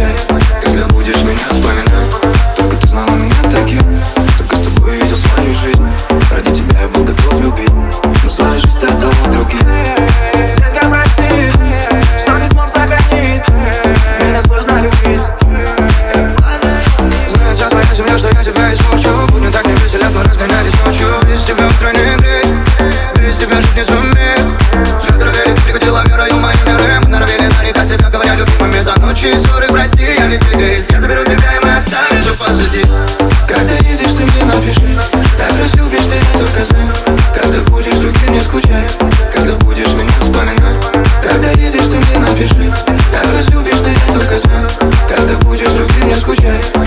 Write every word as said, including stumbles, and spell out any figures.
скучай, когда будешь меня вспоминать. Только ты знала меня таким, только с тобой видел свою жизнь. Ради тебя я был готов любить, но свою жизнь ты отдала другим. Детка, прости, что не смог сохранить, меня сложно любить. Знает вся твоя земля, что я тебя испорчу. Будни так не веселят, мы разгонялись ночью. Без тебя утро не греет, без тебя жить не сумею. Все травили, прикатила вера и в мои меры. Мы норовили нарекать себя, говоря любимыми за ночи и ссоры. Прости, я ведь эгоист, я заберу тебя и мы оставим все позади. Когда едешь, ты мне напиши, так разлюбишь ты, я только знаю. Когда будешь с другим, не скучай, когда будешь меня вспоминать. Когда едешь, ты мне напиши, так разлюбишь ты, я только знаю. Когда будешь с другим, не скучай.